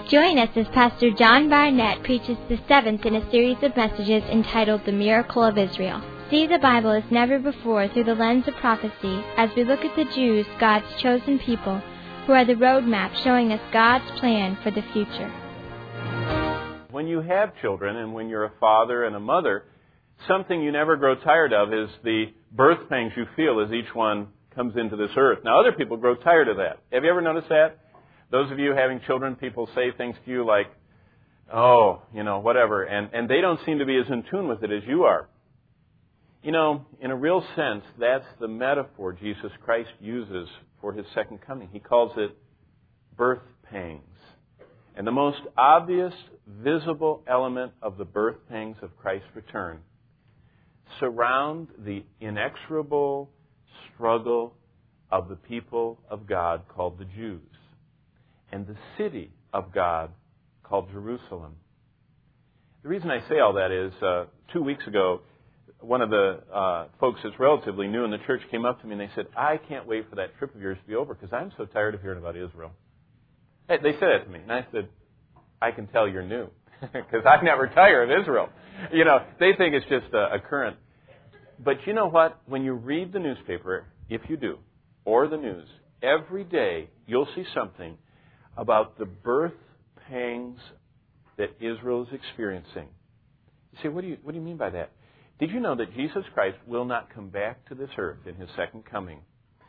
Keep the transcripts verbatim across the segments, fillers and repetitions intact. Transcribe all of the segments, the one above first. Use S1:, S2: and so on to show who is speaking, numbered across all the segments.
S1: Join us as Pastor John Barnett preaches the seventh in a series of messages entitled The Miracle of Israel. See the Bible as never before through the lens of prophecy as we look at the Jews, God's chosen people, who are the roadmap showing us God's plan for the future.
S2: When you have children and when you're a father and a mother, something you never grow tired of is the birth pangs you feel as each one comes into this earth. Now, other people grow tired of that. Have you ever noticed that? Those of you having children, people say things to you like, oh, you know, whatever, and, and they don't seem to be as in tune with it as you are. You know, in a real sense, that's the metaphor Jesus Christ uses for His second coming. He calls it birth pangs. And the most obvious, visible element of the birth pangs of Christ's return surround the inexorable struggle of the people of God called the Jews and the city of God called Jerusalem. The reason I say all that is uh, two weeks ago, one of the uh, folks that's relatively new in the church came up to me and they said, I can't wait for that trip of yours to be over because I'm so tired of hearing about Israel. Hey, they said that to me, and I said, I can tell you're new because I never tire of Israel. You know, they think it's just a, a current. But you know what? When you read the newspaper, if you do, or the news, every day you'll see something about the birth pangs that Israel is experiencing. You say, what do you, what do you mean by that? Did you know that Jesus Christ will not come back to this earth in His second coming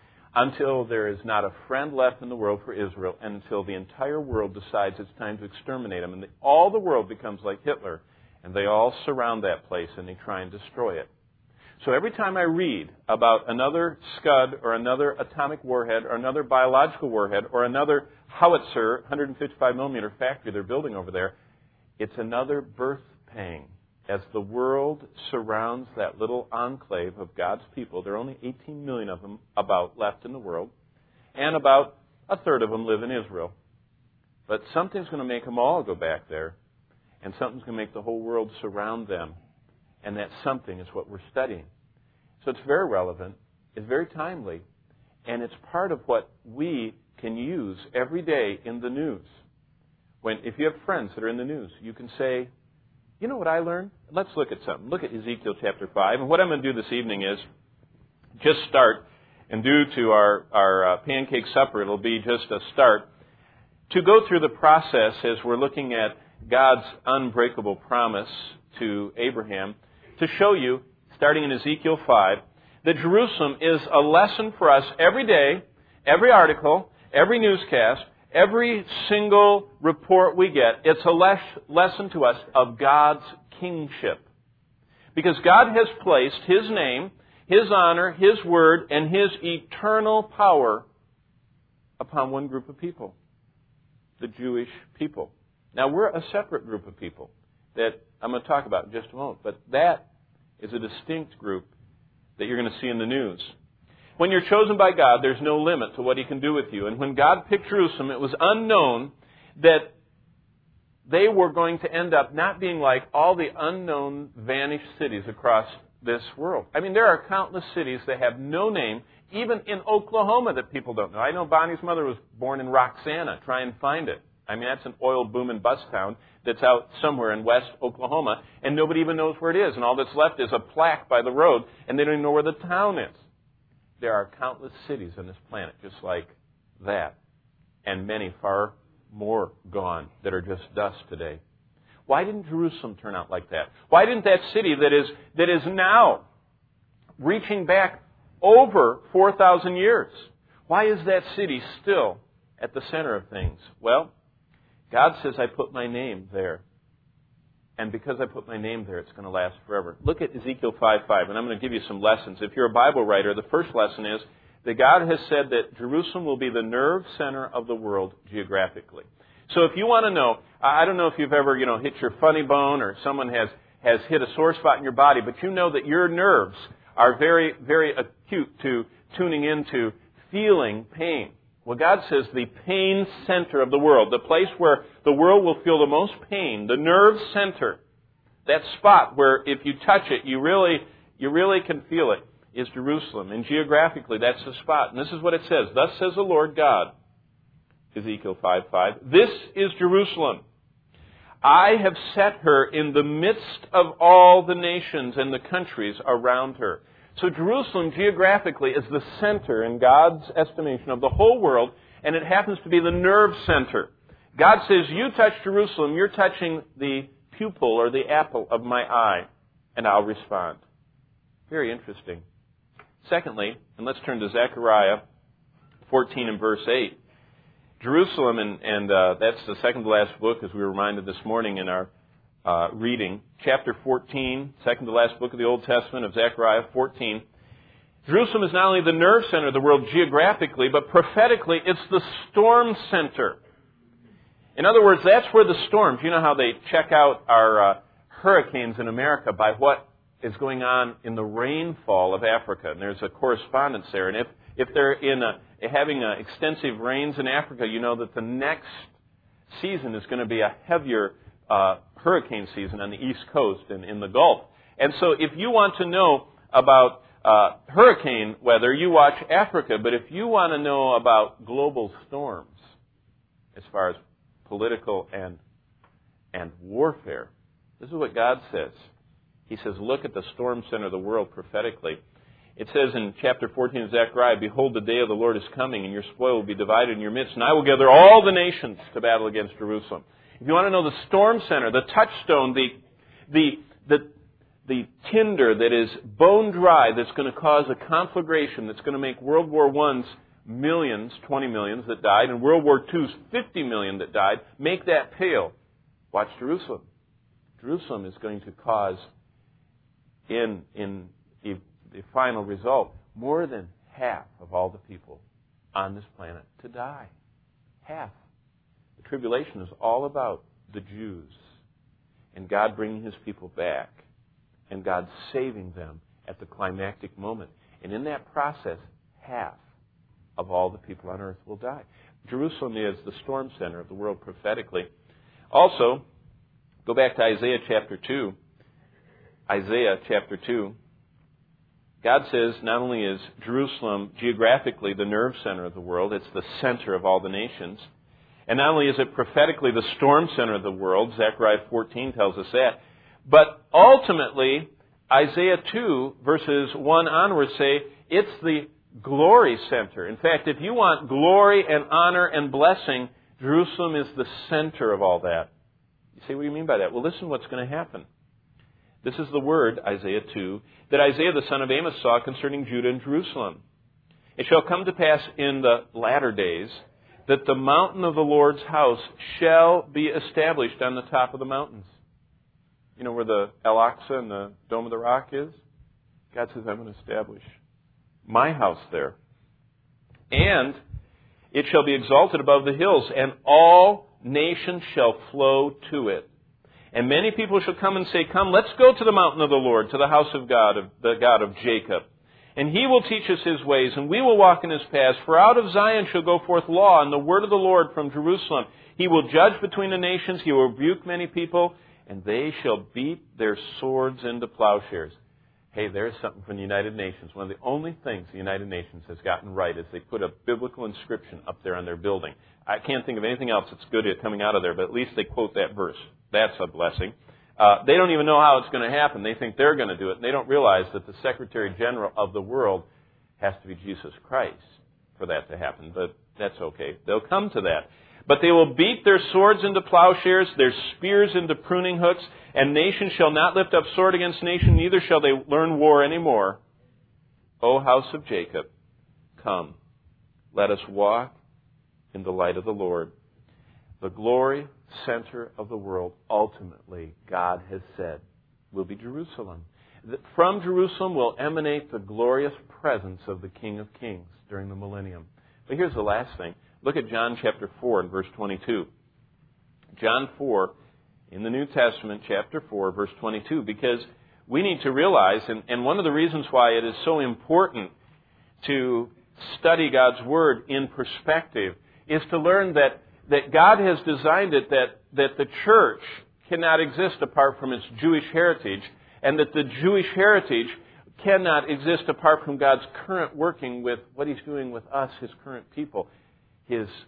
S2: until there is not a friend left in the world for Israel and until the entire world decides it's time to exterminate them and the, all the world becomes like Hitler and they all surround that place and they try and destroy it? So every time I read about another Scud or another atomic warhead or another biological warhead or another howitzer, one fifty-five millimeter factory they're building over there, it's another birth pang. As the world surrounds that little enclave of God's people, there are only eighteen million of them about left in the world, and about a third of them live in Israel. But something's going to make them all go back there, and something's going to make the whole world surround them, and that something is what we're studying. So it's very relevant, it's very timely, and it's part of what we can use every day in the news. When, if you have friends that are in the news, you can say, you know what I learned? Let's look at something. Look at Ezekiel chapter five. And what I'm going to do this evening is just start, and due to our, our uh, pancake supper, it'll be just a start, to go through the process as we're looking at God's unbreakable promise to Abraham, to show you, starting in Ezekiel five, that Jerusalem is a lesson for us every day, every article, every newscast, every single report we get. It's a les- lesson to us of God's kingship. Because God has placed His name, His honor, His word, and His eternal power upon one group of people, the Jewish people. Now, we're a separate group of people that I'm going to talk about in just a moment, but that is a distinct group that you're going to see in the news. When you're chosen by God, there's no limit to what He can do with you. And when God picked Jerusalem, it was unknown that they were going to end up not being like all the unknown, vanished cities across this world. I mean, there are countless cities that have no name, even in Oklahoma, that people don't know. I know Bonnie's mother was born in Roxana. Try and find it. I mean, that's an oil boom and bust town that's out somewhere in West Oklahoma, and nobody even knows where it is. And all that's left is a plaque by the road, and they don't even know where the town is. There are countless cities on this planet just like that, and many far more gone that are just dust today. Why didn't Jerusalem turn out like that? Why didn't that city that is that is now reaching back over four thousand years, why is that city still at the center of things? Well, God says, I put my name there. And because I put my name there, it's going to last forever. Look at Ezekiel five five, and I'm going to give you some lessons. If you're a Bible writer, the first lesson is that God has said that Jerusalem will be the nerve center of the world geographically. So if you want to know, I don't know if you've ever, you know, hit your funny bone or someone has, has hit a sore spot in your body, but you know that your nerves are very, very acute to tuning into feeling pain. Well, God says the pain center of the world, the place where the world will feel the most pain, the nerve center, that spot where if you touch it, you really, you really can feel it, is Jerusalem. And geographically, that's the spot. And this is what it says. Thus says the Lord God, Ezekiel five five. This is Jerusalem. I have set her in the midst of all the nations and the countries around her. So Jerusalem geographically is the center in God's estimation of the whole world, and it happens to be the nerve center. God says, you touch Jerusalem, you're touching the pupil or the apple of my eye, and I'll respond. Very interesting. Secondly, and let's turn to Zechariah fourteen and verse eight. Jerusalem, and, and uh, that's the second to last book, as we were reminded this morning in our uh, reading. Chapter fourteen, second to last book of the Old Testament of Zechariah fourteen. Jerusalem is not only the nerve center of the world geographically, but prophetically, it's the storm center. In other words, that's where the storms, you know how they check out our uh, hurricanes in America by what is going on in the rainfall of Africa. And there's a correspondence there. And if, if they're in a, having uh, extensive rains in Africa, you know that the next season is going to be a heavier uh, hurricane season on the East Coast and in the Gulf. And so if you want to know about uh, hurricane weather, you watch Africa. But if you want to know about global storms, as far as political and and warfare, this is what God says. He says, look at the storm center of the world prophetically. It says in chapter fourteen of Zechariah, behold, the day of the Lord is coming, and your spoil will be divided in your midst, and I will gather all the nations to battle against Jerusalem. If you want to know the storm center, the touchstone, the the the the tinder that is bone dry, that's going to cause a conflagration, that's going to make World War One's millions, twenty millions that died, and World War Two's fifty million that died, make that pale. Watch Jerusalem. Jerusalem is going to cause, in in the final result, more than half of all the people on this planet to die. Half. The tribulation is all about the Jews and God bringing His people back and God saving them at the climactic moment. And in that process, half of all the people on earth will die. Jerusalem is the storm center of the world prophetically. Also, go back to Isaiah chapter two. Isaiah chapter two. God says not only is Jerusalem geographically the nerve center of the world, it's the center of all the nations. And not only is it prophetically the storm center of the world, Zechariah fourteen tells us that, but ultimately, Isaiah two, verses one onwards say, it's the glory center. In fact, if you want glory and honor and blessing, Jerusalem is the center of all that. You say, what do you mean by that? Well, listen what's going to happen. This is the word, Isaiah two, that Isaiah the son of Amos saw concerning Judah and Jerusalem. It shall come to pass in the latter days that the mountain of the Lord's house shall be established on the top of the mountains. You know where the Al-Aqsa and the Dome of the Rock is? God says, I'm going to establish my house there. And it shall be exalted above the hills, and all nations shall flow to it. And many people shall come and say, come, let's go to the mountain of the Lord, to the house of God, of the God of Jacob. And He will teach us His ways, and we will walk in His paths. For out of Zion shall go forth law, and the word of the Lord from Jerusalem. He will judge between the nations, He will rebuke many people, and they shall beat their swords into plowshares. Hey, there's something from the United Nations. One of the only things the United Nations has gotten right is they put a biblical inscription up there on their building. I can't think of anything else that's good at coming out of there, but at least they quote that verse. That's a blessing. Uh, they don't even know how it's going to happen. They think they're going to do it. And they don't realize that the Secretary General of the world has to be Jesus Christ for that to happen. But that's okay. They'll come to that. But they will beat their swords into plowshares, their spears into pruning hooks, and nation shall not lift up sword against nation, neither shall they learn war any more. O house of Jacob, come, let us walk in the light of the Lord. The glory center of the world, ultimately, God has said, will be Jerusalem. From Jerusalem will emanate the glorious presence of the King of Kings during the millennium. But here's the last thing. Look at John chapter four and verse twenty-two. John four, in the New Testament, chapter four, verse twenty-two, because we need to realize, and, and one of the reasons why it is so important to study God's Word in perspective is to learn that, that God has designed it that, that the church cannot exist apart from its Jewish heritage, and that the Jewish heritage cannot exist apart from God's current working with what He's doing with us, His current people, His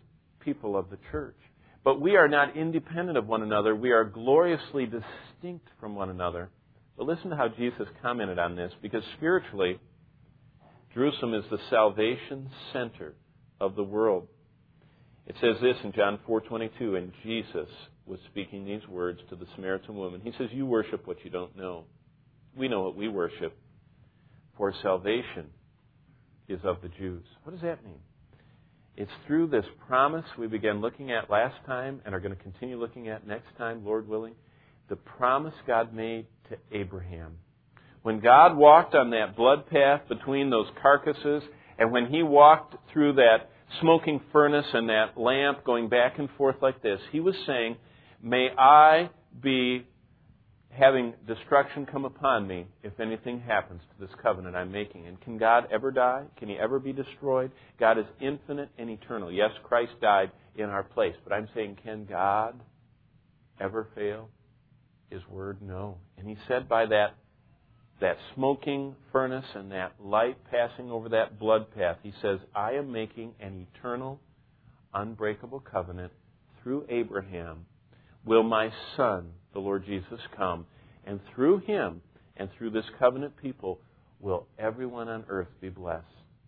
S2: people of the church. But we are not independent of one another. We are gloriously distinct from one another. But listen to how Jesus commented on this, because spiritually, Jerusalem is the salvation center of the world. It says this in John four twenty-two, and Jesus was speaking these words to the Samaritan woman. He says, you worship what you don't know. We know what we worship, for salvation is of the Jews. What does that mean? It's through this promise we began looking at last time and are going to continue looking at next time, Lord willing, the promise God made to Abraham. When God walked on that blood path between those carcasses, and when He walked through that smoking furnace and that lamp going back and forth like this, He was saying, may I be having destruction come upon me if anything happens to this covenant I'm making. And can God ever die? Can He ever be destroyed? God is infinite and eternal. Yes, Christ died in our place. But I'm saying, can God ever fail His word? No. And He said by that, that smoking furnace and that light passing over that blood path, He says, I am making an eternal, unbreakable covenant through Abraham. Will my Son, the Lord Jesus, come, and through Him and through this covenant people will everyone on earth be blessed.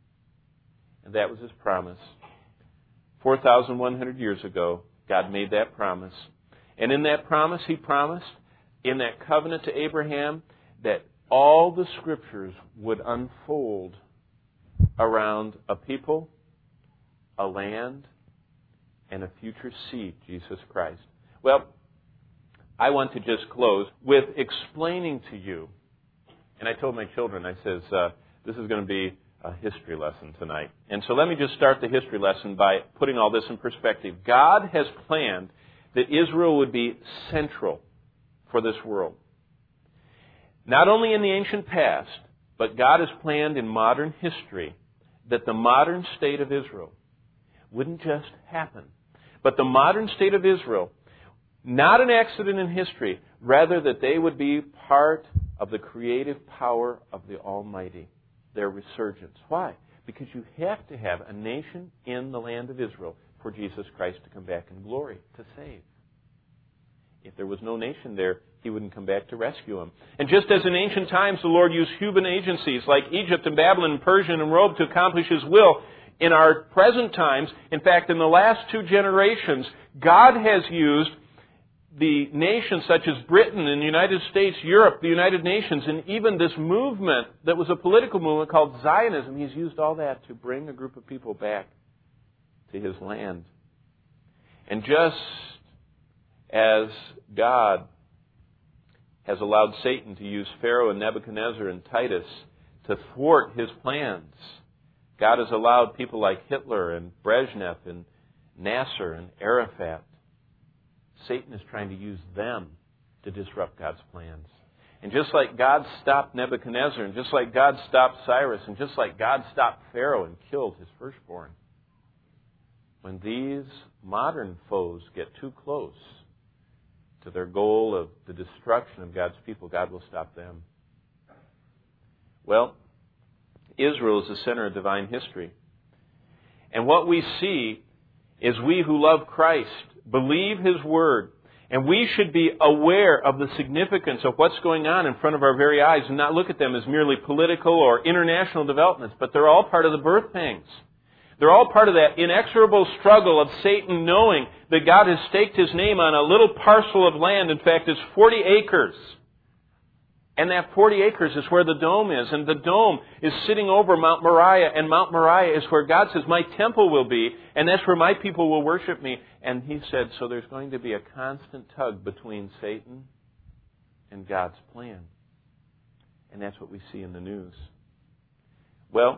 S2: And that was His promise. four thousand one hundred years ago, God made that promise. And in that promise, He promised, in that covenant to Abraham, that all the Scriptures would unfold around a people, a land, and a future seed, Jesus Christ. Well, I want to just close with explaining to you, and I told my children, I says, uh, this is going to be a history lesson tonight. And so let me just start the history lesson by putting all this in perspective. God has planned that Israel would be central for this world. Not only in the ancient past, but God has planned in modern history that the modern state of Israel wouldn't just happen, but the modern state of Israel, not an accident in history, rather that they would be part of the creative power of the Almighty, their resurgence. Why? Because you have to have a nation in the land of Israel for Jesus Christ to come back in glory to save. If there was no nation there, He wouldn't come back to rescue them. And just as in ancient times the Lord used human agencies like Egypt and Babylon and Persia and Rome to accomplish His will, in our present times, in fact, in the last two generations, God has used the nations such as Britain and the United States, Europe, the United Nations, and even this movement that was a political movement called Zionism. He's used all that to bring a group of people back to His land. And just as God has allowed Satan to use Pharaoh and Nebuchadnezzar and Titus to thwart His plans, God has allowed people like Hitler and Brezhnev and Nasser and Arafat. Satan is trying to use them to disrupt God's plans. And just like God stopped Nebuchadnezzar, and just like God stopped Cyrus, and just like God stopped Pharaoh and killed his firstborn, when these modern foes get too close to their goal of the destruction of God's people, God will stop them. Well, Israel is the center of divine history. And what we see is we who love Christ believe His Word, and we should be aware of the significance of what's going on in front of our very eyes and not look at them as merely political or international developments, but they're all part of the birth pangs. They're all part of that inexorable struggle of Satan knowing that God has staked His name on a little parcel of land. In fact, it's forty acres. And that forty acres is where the dome is. And the dome is sitting over Mount Moriah. And Mount Moriah is where God says, my temple will be. And that's where my people will worship me. And He said, so there's going to be a constant tug between Satan and God's plan. And that's what we see in the news. Well,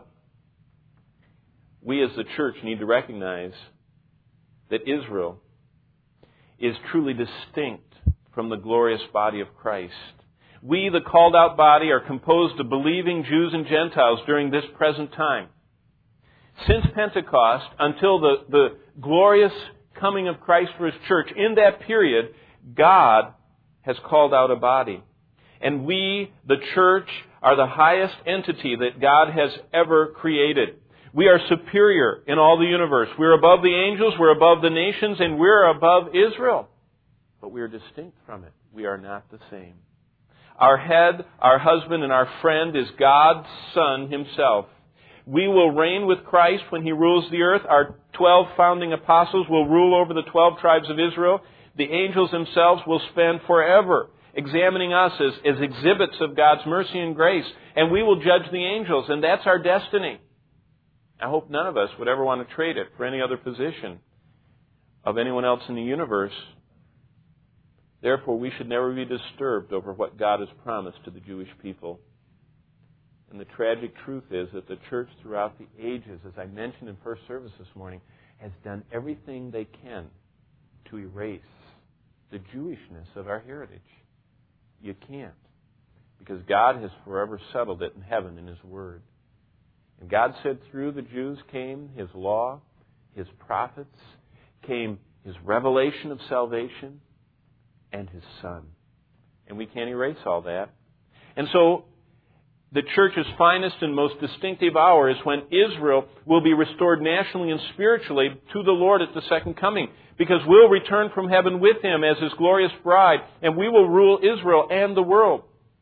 S2: we as the church need to recognize that Israel is truly distinct from the glorious body of Christ. We, the called out body, are composed of believing Jews and Gentiles during this present time. Since Pentecost until the, the glorious coming of Christ for His church, in that period, God has called out a body. And we, the church, are the highest entity that God has ever created. We are superior in all the universe. We're above the angels, we're above the nations, and we're above Israel. But we are distinct from it. We are not the same. Our head, our husband, and our friend is God's Son Himself. We will reign with Christ when He rules the earth. Our twelve founding apostles will rule over the twelve tribes of Israel. The angels themselves will spend forever examining us as, as exhibits of God's mercy and grace. And we will judge the angels, and that's our destiny. I hope none of us would ever want to trade it for any other position of anyone else in the universe. Therefore, we should never be disturbed over what God has promised to the Jewish people. And the tragic truth is that the church throughout the ages, as I mentioned in first service this morning, has done everything they can to erase the Jewishness of our heritage. You can't. Because God has forever settled it in heaven in His Word. And God said through the Jews came His law, His prophets, came His revelation of salvation, and His Son. And we can't erase all that. And so, the church's finest and most distinctive hour is when Israel will be restored nationally and spiritually to the Lord at the second coming. Because we'll return from heaven with Him as His glorious bride, and we will rule Israel and the world.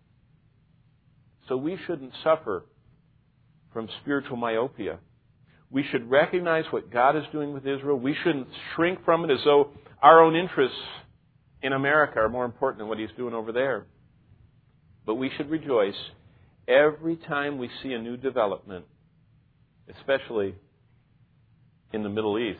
S2: So we shouldn't suffer from spiritual myopia. We should recognize what God is doing with Israel. We shouldn't shrink from it as though our own interests in America are more important than what He's doing over there. But we should rejoice every time we see a new development, especially in the Middle East,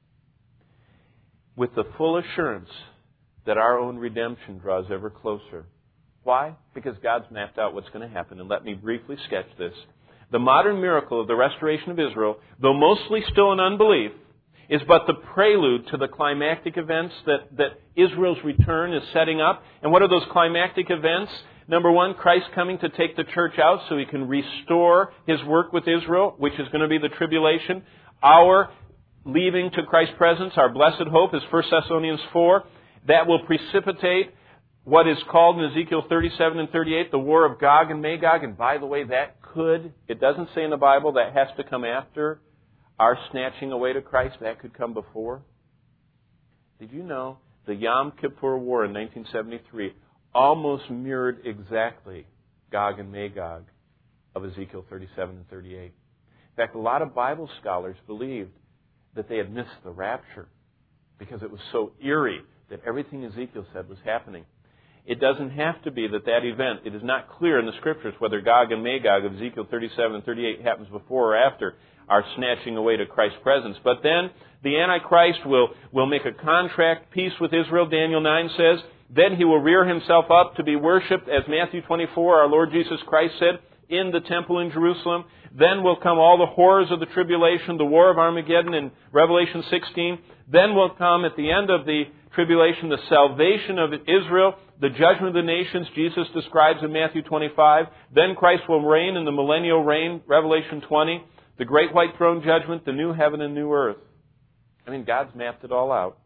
S2: with the full assurance that our own redemption draws ever closer. Why? Because God's mapped out what's going to happen. And let me briefly sketch this. The modern miracle of the restoration of Israel, though mostly still in unbelief, is but the prelude to the climactic events that, that Israel's return is setting up. And what are those climactic events? Number one, Christ coming to take the church out so He can restore His work with Israel, which is going to be the tribulation. Our leaving to Christ's presence, our blessed hope, is First Thessalonians four. That will precipitate what is called in Ezekiel thirty-seven and thirty-eight, the war of Gog and Magog. And by the way, that could, it doesn't say in the Bible that has to come after our snatching away to Christ. That could come before. Did you know the Yom Kippur War in nineteen seventy-three almost mirrored exactly Gog and Magog of Ezekiel thirty-seven and thirty-eight? In fact, a lot of Bible scholars believed that they had missed the rapture because it was so eerie that everything Ezekiel said was happening. It doesn't have to be that that event, it is not clear in the Scriptures whether Gog and Magog of Ezekiel thirty-seven and thirty-eight happens before or after our snatching away to Christ's presence. But then the Antichrist will, will make a contract peace with Israel, Daniel nine says. Then he will rear himself up to be worshipped, as Matthew twenty-four, our Lord Jesus Christ said, in the temple in Jerusalem. Then will come all the horrors of the tribulation, the war of Armageddon in Revelation sixteen. Then will come at the end of the tribulation the salvation of Israel, the judgment of the nations Jesus describes in Matthew twenty-five. Then Christ will reign in the millennial reign, Revelation twenty. The great white throne judgment, the new heaven and new earth. I mean, God's mapped it all out.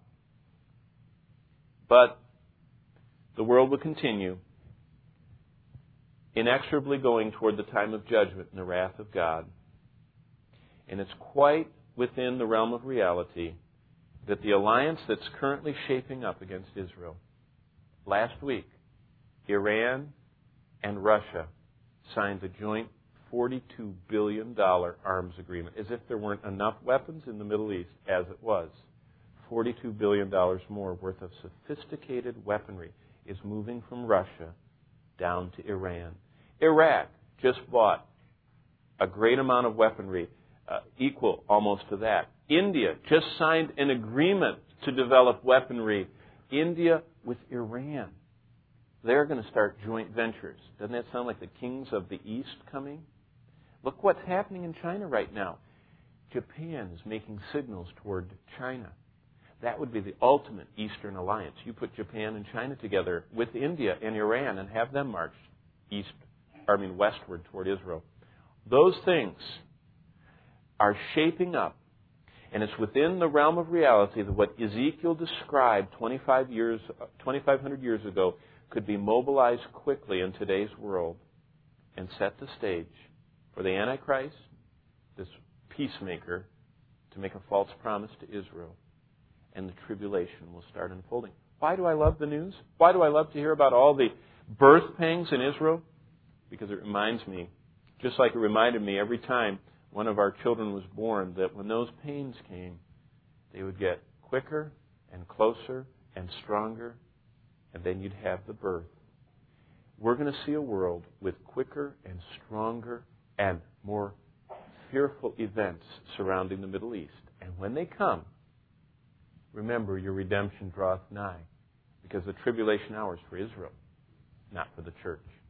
S2: But the world will continue inexorably going toward the time of judgment and the wrath of God. And it's quite within the realm of reality that the alliance that's currently shaping up against Israel, last week, Iran and Russia signed a joint forty-two billion dollars arms agreement, as if there weren't enough weapons in the Middle East, as it was. forty-two billion dollars more worth of sophisticated weaponry is moving from Russia down to Iran. Iraq just bought a great amount of weaponry, uh, equal almost to that. India just signed an agreement to develop weaponry. India with Iran. They're going to start joint ventures. Doesn't that sound like the kings of the East coming? Look what's happening in China right now. Japan is making signals toward China. That would be the ultimate Eastern alliance. You put Japan and China together with India and Iran and have them march east, I mean westward toward Israel. Those things are shaping up, and it's within the realm of reality that what Ezekiel described twenty-five years, twenty-five hundred years ago could be mobilized quickly in today's world and set the stage for the Antichrist, this peacemaker to make a false promise to Israel, and the tribulation will start unfolding. Why do I love the news? Why do I love to hear about all the birth pangs in Israel? Because it reminds me, just like it reminded me every time one of our children was born, that when those pains came, they would get quicker and closer and stronger, and then you'd have the birth. We're going to see a world with quicker and stronger and more fearful events surrounding the Middle East. And when they come, remember, your redemption draweth nigh, because the tribulation hour is for Israel, not for the church.